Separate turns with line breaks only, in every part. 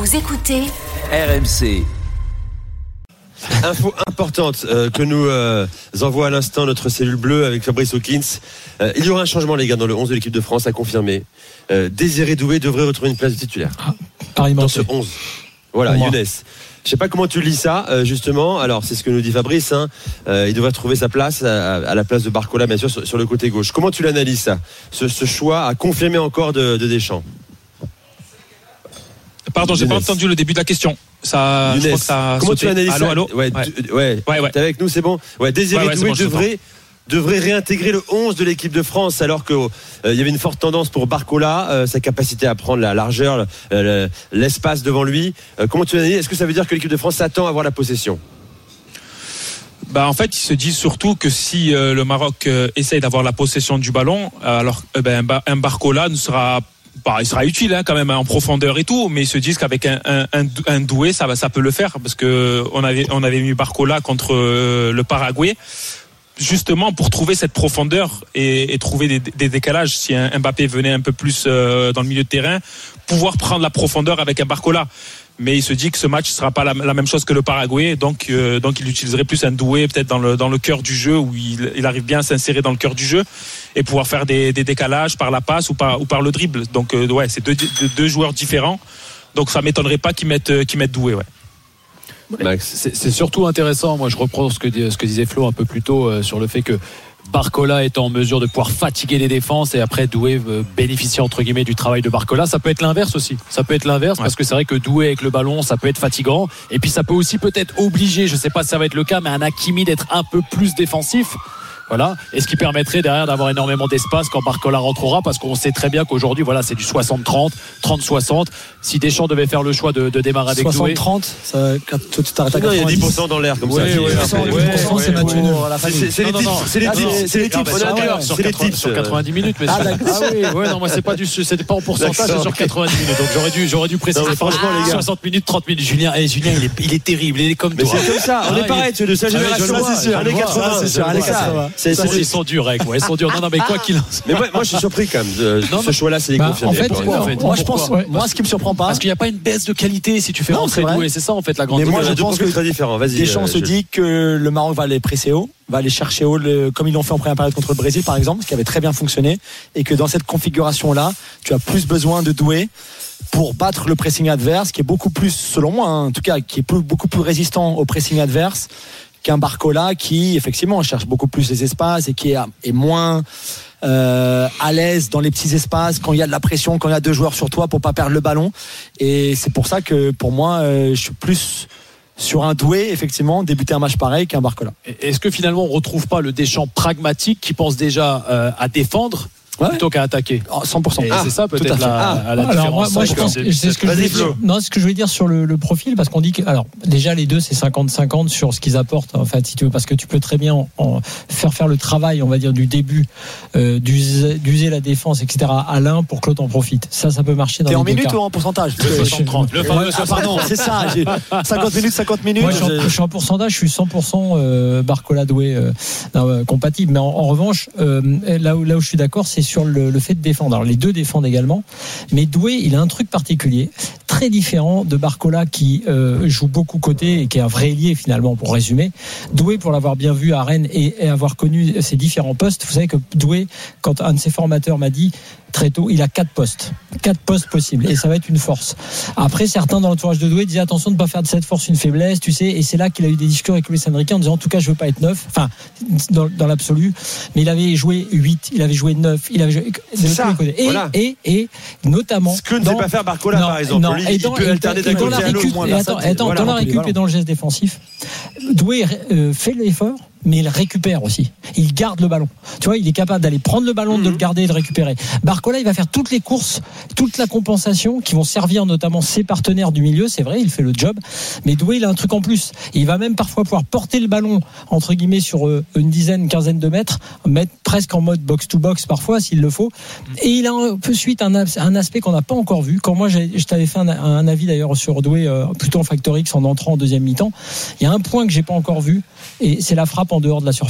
Vous écoutez
RMC.
Info importante que nous envoie à l'instant notre cellule bleue avec Fabrice Hawkins. Il y aura un changement, les gars, dans le 11 de l'équipe de France, à confirmer. Désiré Doué devrait retrouver une place de titulaire dans ce 11. Voilà, Younes. Je ne sais pas comment tu lis ça, justement. Alors, c'est ce que nous dit Fabrice. Il devrait trouver sa place à la place de Barcola, bien sûr, sur le côté gauche. Comment tu l'analyses, ça, ce choix à confirmer encore de Deschamps?
Pardon, j'ai pas entendu le début de la question. Ça,
Younes,
je crois que ça a
comment
sauté.
tu analyses ça?
Allô.
Ouais. T'es avec nous, c'est bon. Ouais, Désiré Doué devrait réintégrer le 11 de l'équipe de France, alors qu'il y avait une forte tendance pour Barcola, sa capacité à prendre la largeur, l'espace devant lui. Comment tu l'analyses? Est-ce que ça veut dire que l'équipe de France s'attend à avoir la possession?
En fait, ils se disent surtout que si le Maroc essaye d'avoir la possession du ballon, alors un Barcola il sera utile quand même en profondeur et tout, mais ils se disent qu'avec un Doué ça peut le faire, parce que on avait mis Barcola contre le Paraguay justement pour trouver cette profondeur et trouver des décalages. Si un Mbappé venait un peu plus dans le milieu de terrain, pouvoir prendre la profondeur avec un Barcola. Mais il se dit que ce match ne sera pas la même chose que le Paraguay, donc il utiliserait plus un Doué peut-être dans le cœur du jeu, où il arrive bien à s'insérer dans le cœur du jeu et pouvoir faire des décalages par la passe ou par le dribble. Donc c'est deux joueurs différents. Donc ça m'étonnerait pas qu'ils mettent Doué. Ouais.
Max. C'est surtout intéressant. Moi, je reprends ce que disait Flo un peu plus tôt sur le fait que Barcola est en mesure de pouvoir fatiguer les défenses et après Doué bénéficier entre guillemets du travail de Barcola. Ça peut être l'inverse aussi. Ça peut être l'inverse parce que c'est vrai que Doué avec le ballon, ça peut être fatigant. Et puis ça peut aussi peut-être obliger, je sais pas si ça va être le cas, mais un Hakimi d'être un peu plus défensif. Voilà. Et ce qui permettrait derrière d'avoir énormément d'espace quand Barcola rentrera, parce qu'on sait très bien qu'aujourd'hui, voilà, c'est du 60-30, 30-60. Si Deschamps devait faire le choix de démarrer avec Doué.
60-30, quand tu t'arrêtes à 90.
Il y a 10% dans l'air comme ça.
10%, c'est match nul.
C'est les tips.
Sur 90 minutes. Mais non, moi, c'était pas en pourcentage, c'est sur 90 minutes. Donc j'aurais dû préciser.
Franchement, les gars.
60 minutes, 30 minutes. Julien, il est terrible. Il est comme toi.
Mais c'est comme ça. On est pareil, de sa génération.
C'est sûr.
Années 80.
C'est sûr. Années 80.
Ils sont durs, ils sont durs. Non, mais quoi qu'il en soit.
Mais moi, je suis surpris quand même. Ce choix-là, c'est les confirmés.
Moi, je pense. Moi, ce qui me surprend pas.
Parce qu'il n'y a pas une baisse de qualité si tu fais rentrer Doué. C'est ça, en fait, la grande.
Mais moi, je pense que
c'est très différent. Vas-y.
Deschamps se dit que le Maroc va aller presser haut, va aller chercher haut, comme ils l'ont fait en première période contre le Brésil, par exemple, ce qui avait très bien fonctionné, et que dans cette configuration-là, tu as plus besoin de Doué pour battre le pressing adverse, qui est beaucoup plus, selon moi, en tout cas, qui est beaucoup plus résistant au pressing adverse qu'un Barcola qui effectivement cherche beaucoup plus les espaces et qui est moins à l'aise dans les petits espaces quand il y a de la pression, quand il y a deux joueurs sur toi pour pas perdre le ballon. Et c'est pour ça que pour moi je suis plus sur un Doué, effectivement, débuter un match pareil qu'un Barcola.
Est-ce que finalement on retrouve pas le Deschamps pragmatique qui pense déjà à défendre plutôt qu'à attaquer?
100%.
C'est ça peut-être la différence.
Moi, je pense que c'est ce que je voulais dire. Non, ce que je voulais dire sur le profil, parce qu'on dit que, alors, déjà, les deux, c'est 50-50 sur ce qu'ils apportent, en fait, si tu veux, parce que tu peux très bien faire le travail, on va dire, du début, d'user la défense, etc., à l'un pour que l'autre en profite. Ça peut marcher dans les deux cas.
T'es en minutes ou en pourcentage?
Le 60-30.
Pardon, c'est ça. 50 minutes.
Moi, je suis en pourcentage, je suis 100% Barcola Doué compatible. Mais en revanche, là où je suis d'accord, c'est sur le fait de défendre. Alors les deux défendent également, mais Doué, il a un truc particulier, très différent de Barcola qui joue beaucoup côté et qui est un vrai ailier finalement, pour résumer. Doué, pour l'avoir bien vu à Rennes et avoir connu ses différents postes, vous savez que Doué, quand un de ses formateurs m'a dit très tôt, il a 4 postes possibles, et ça va être une force. Après, certains dans l'entourage de Doué disaient attention de ne pas faire de cette force une faiblesse, tu sais, et c'est là qu'il a eu des discussions avec Luis Enrique en disant en tout cas je veux pas être 9, enfin dans l'absolu, mais il avait joué 8, il avait joué 9, il avait joué
c'est ça, voilà.
et notamment
ce que ne sait pas faire Barcola par exemple.
Il peut alterner d'un côté à l'autre. Dans la récup et dans le geste défensif, Doué fait l'effort, mais il récupère aussi. Il garde le ballon. Tu vois, il est capable d'aller prendre le ballon, de le garder et de le récupérer. Barcola, il va faire toutes les courses, toute la compensation qui vont servir notamment ses partenaires du milieu. C'est vrai, il fait le job. Mais Doué, il a un truc en plus. Il va même parfois pouvoir porter le ballon, entre guillemets, sur une quinzaine de mètres, mettre presque en mode box-to-box parfois, s'il le faut. Et il a un peu suite un aspect qu'on n'a pas encore vu. Quand moi, je t'avais fait un avis d'ailleurs sur Doué, plutôt en Factor X en entrant en deuxième mi-temps. Il y a un point que j'ai pas encore vu, et c'est la frappe en dehors de la surface.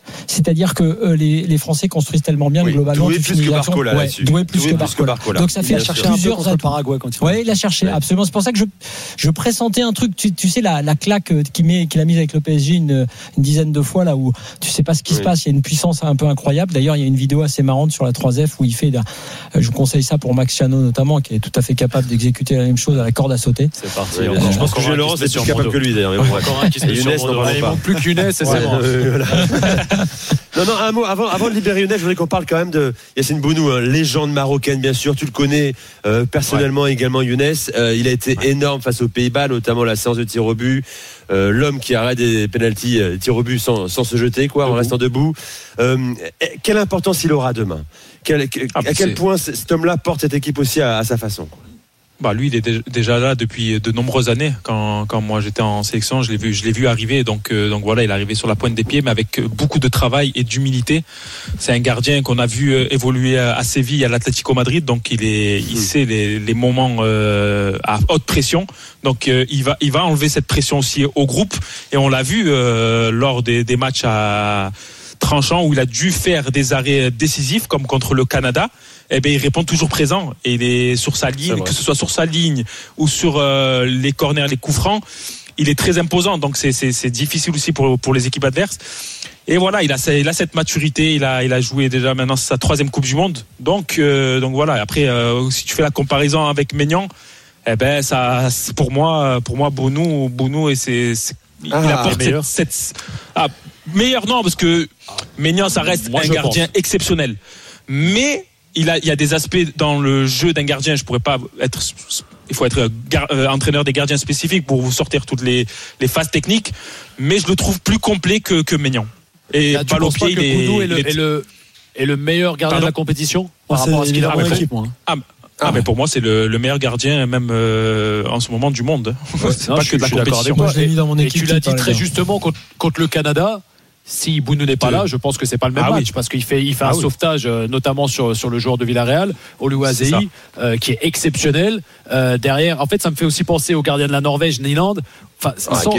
C'est-à-dire que les Français construisent tellement bien globalement.
Doué plus que Barcola là-dessus.
Doué plus que Barcola. Donc ça fait plusieurs
contre le Paraguay quand il faut.
Ouais, il a cherché absolument. C'est pour ça que je pressentais un truc. Tu sais la claque qu'il a mise avec le PSG une dizaine de fois là où tu sais pas ce qui se passe. Il y a une puissance un peu incroyable. D'ailleurs, il y a une vidéo assez marrante sur la 3F où il fait. Je vous conseille ça pour Max Ciano notamment, qui est tout à fait capable d'exécuter la même chose à la corde à sauter.
C'est parti.
Je pense que Julien Laurent c'est plus capable que lui d'ailleurs.
Encore un qui se met sur mon dos. Il manque plus qu'Yunus et c'est bon.
Non, un mot avant de libérer Younes, je voudrais qu'on parle quand même de Yassine Bounou, légende marocaine bien sûr, tu le connais personnellement également Younes, il a été énorme face aux Pays-Bas, notamment la séance de tir au but, l'homme qui arrête des pénaltys tir au but sans se jeter en restant debout. Quelle importance il aura demain? À quel point cet homme-là porte cette équipe aussi à sa façon?
Lui, il est déjà là depuis de nombreuses années. Quand moi j'étais en sélection, je l'ai vu arriver. Donc voilà, il est arrivé sur la pointe des pieds, mais avec beaucoup de travail et d'humilité. C'est un gardien qu'on a vu évoluer à Séville, à l'Atlético Madrid. Donc il sait les moments à haute pression. Donc il va enlever cette pression aussi au groupe. Et on l'a vu lors des matchs à tranchant où il a dû faire des arrêts décisifs comme contre le Canada. Il répond toujours présent et il est sur sa ligne, que ce soit sur sa ligne ou sur les corners, les coups francs, il est très imposant. Donc c'est difficile aussi pour les équipes adverses. Et voilà, il a cette maturité, il a joué déjà maintenant sa 3e Coupe du Monde. Donc voilà. Après, si tu fais la comparaison avec Maignan, ça pour moi Bounou et il apporte cette meilleur non parce que Maignan ça reste un gardien exceptionnel, mais il y a des aspects dans le jeu d'un gardien. Il faut être entraîneur des gardiens spécifiques pour vous sortir toutes les phases techniques, mais je le trouve plus complet que Maignan. Et
balle au pied, Bounou est le meilleur gardien de la compétition par rapport à ce qu'il a en équipe.
Mais pour moi c'est le meilleur gardien même en ce moment du monde. C'est pas que de la compétition.
Moi, je l'ai mis dans mon équipe.
Et tu l'as dit très justement contre le Canada. Si Bounou n'est pas là, je pense que c'est pas le même match parce qu'il fait un sauvetage notamment sur le joueur de Villarreal, Oluwaseyi, qui est exceptionnel. Derrière, en fait, ça me fait aussi penser au gardien de la Norvège, Nyland. Enfin,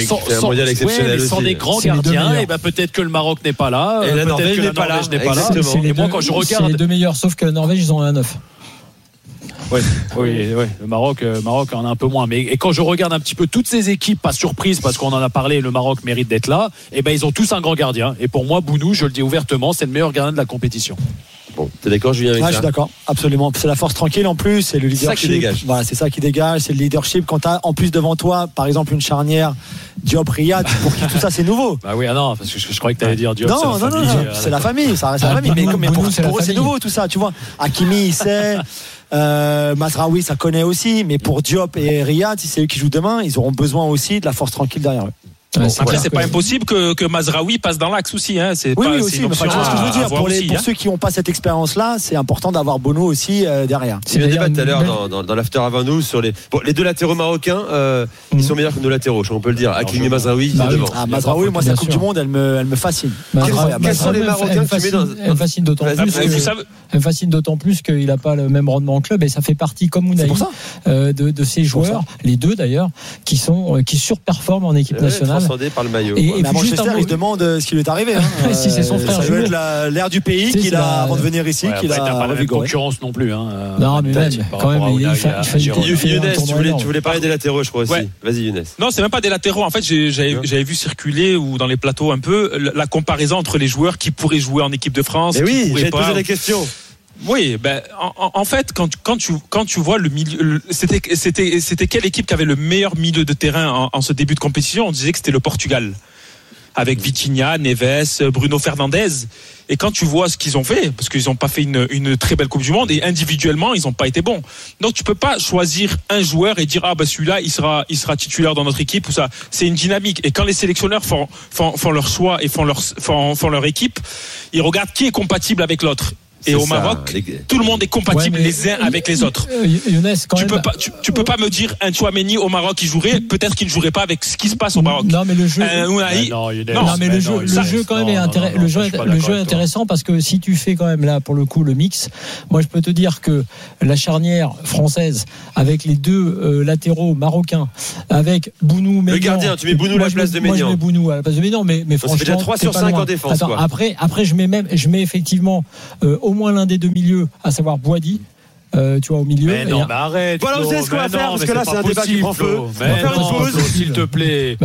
sans des grands gardiens, et peut-être que le Maroc n'est pas là,
et la Norvège n'est pas là.
Et moi, quand je regarde, c'est les deux meilleurs, sauf que la Norvège, ils ont un 9.
Oui. Le Maroc en a un peu moins. Mais quand je regarde un petit peu toutes ces équipes, pas surprise parce qu'on en a parlé, le Maroc mérite d'être là. Ils ont tous un grand gardien. Et pour moi, Bounou, je le dis ouvertement, c'est le meilleur gardien de la compétition.
Bon, t'es d'accord, Julien, avec ça?
Je suis d'accord, absolument. C'est la force tranquille en plus, c'est le leadership.
C'est ça qui dégage.
Voilà, c'est ça qui dégage, c'est le leadership. Quand t'as en plus devant toi, par exemple, une charnière Diop, Riyad, pour qui tout ça c'est nouveau.
Non, parce que je croyais que t'allais dire Diop.
Non, c'est la famille, ça reste la famille. Mais pour eux, c'est nouveau tout ça, tu vois. Hakimi, il sait. Mazraoui, ça connaît aussi. Mais pour Diop et Riyad, si c'est eux qui jouent demain, ils auront besoin aussi de la force tranquille derrière eux.
Après, c'est pas impossible que Mazraoui passe dans l'axe aussi. C'est
aussi. Mais tu vois ce que je veux dire. Pour ceux qui n'ont pas cette expérience-là, c'est important d'avoir Bono aussi derrière.
C'est le débat tout à l'heure dans l'after avant nous sur les deux latéraux marocains. Ils sont meilleurs que nos latéraux, on peut le dire. Hakimi et Mazraoui, devant.
Mazraoui, moi, sa Coupe du Monde, elle me fascine.
Quels sont les Marocains que tu mets dans?
Elle me fascine d'autant plus qu'il n'a pas le même rendement en club et ça fait partie, comme Ounahi, de ces joueurs, les deux d'ailleurs, qui surperforment en équipe nationale.
Par le maillot.
Et à Manchester, il se demande ce qui lui est arrivé.
Si c'est son frère.
Ça doit être l'air du pays qu'il a avant de venir ici.
Qu'il a pas la même concurrence non plus.
Non, mais même quand même.
Younes, tu voulais parler des latéraux, je crois aussi. Vas-y, Younes.
Non, c'est même pas des latéraux. En fait, j'avais vu circuler ou dans les plateaux un peu la comparaison entre les joueurs qui pourraient jouer en équipe de France.
Mais oui, j'allais te poser la question.
Oui, en fait, quand tu vois le milieu, c'était quelle équipe qui avait le meilleur milieu de terrain en ce début de compétition? On disait que c'était le Portugal, avec Vitinha, Neves, Bruno Fernandes. Et quand tu vois ce qu'ils ont fait, parce qu'ils n'ont pas fait une très belle Coupe du Monde, et individuellement, ils n'ont pas été bons. Donc tu peux pas choisir un joueur et dire celui-là, il sera titulaire dans notre équipe ou ça. C'est une dynamique. Et quand les sélectionneurs font leur choix et font leur équipe, ils regardent qui est compatible avec l'autre. Et au Maroc, tout le monde est compatible les uns avec les autres.
Younes, quand même.
Tu peux pas me dire un Chouameni au Maroc il jouerait, peut-être qu'il ne jouerait pas avec ce qui se passe au Maroc.
Non, mais le jeu. Le jeu quand même le jeu est intéressant parce que si tu fais quand même là pour le coup le mix, moi je peux te dire que la charnière française avec les deux latéraux marocains, avec Bounou, Maignan.
Le gardien, tu mets Bounou à la place de Maignan.
Moi je mets Bounou à la place de Maignan, mais franchement. Ça fait déjà
3 sur 5 en défense.
Attends,
quoi.
Après je mets effectivement au moins l'un des deux milieux, à savoir Boadi. Tu vois, au milieu.
Mais non, mais arrête.
Voilà, vous savez ce qu'on va faire, parce que là, c'est un débat qui prend feu. On va faire une pause.
S'il te plaît.